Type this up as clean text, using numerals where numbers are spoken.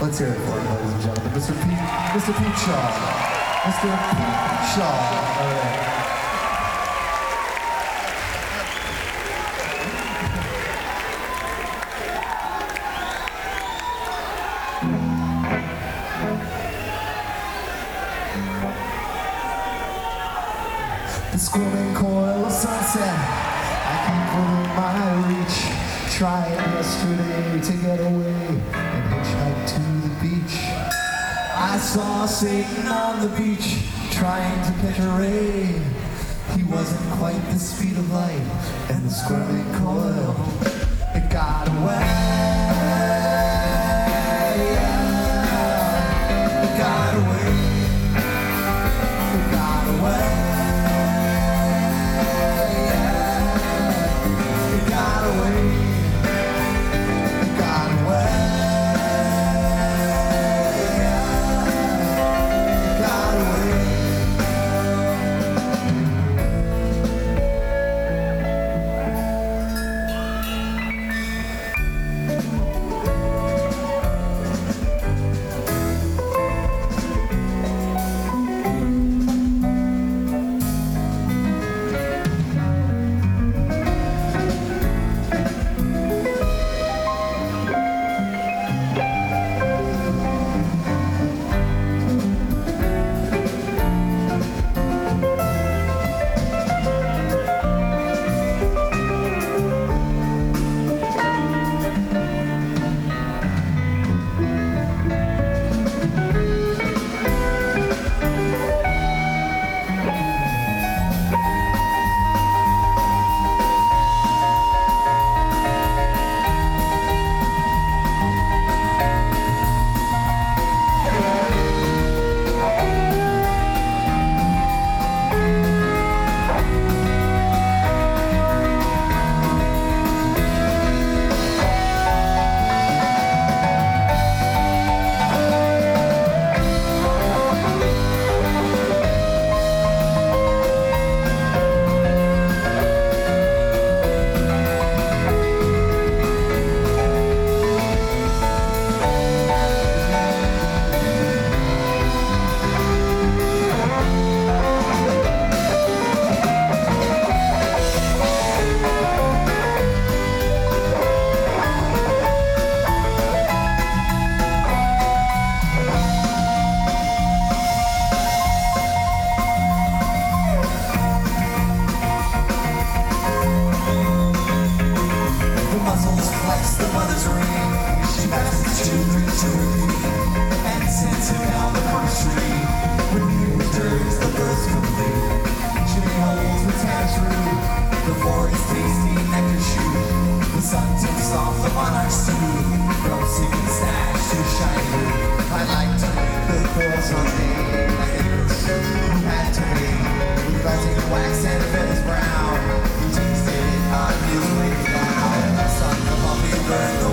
Let's hear it for him, ladies and gentlemen. Mr. Pete Shaw. Mr. Pete Shaw. All right. The squirming coil of sunset, I can't within my reach. Trying yesterday to get away and hitchhike to the beach. I saw Satan on the beach trying to catch a ray. He wasn't quite the speed of light, and the squirming coil, it got away. It got away. It got away. The mother's ring, she backs the children to repeat and sends him down the country. When he returns, the birth's complete. She holds the tangerine, the boy's tasty nectar shoot. The sun tips off the monarch's suit, from singing stash to shiny. I like to make the girls on me like a person who had to be. With rising wax and feathers brown, he tasted it on his way down. The sun, the puppy, burn the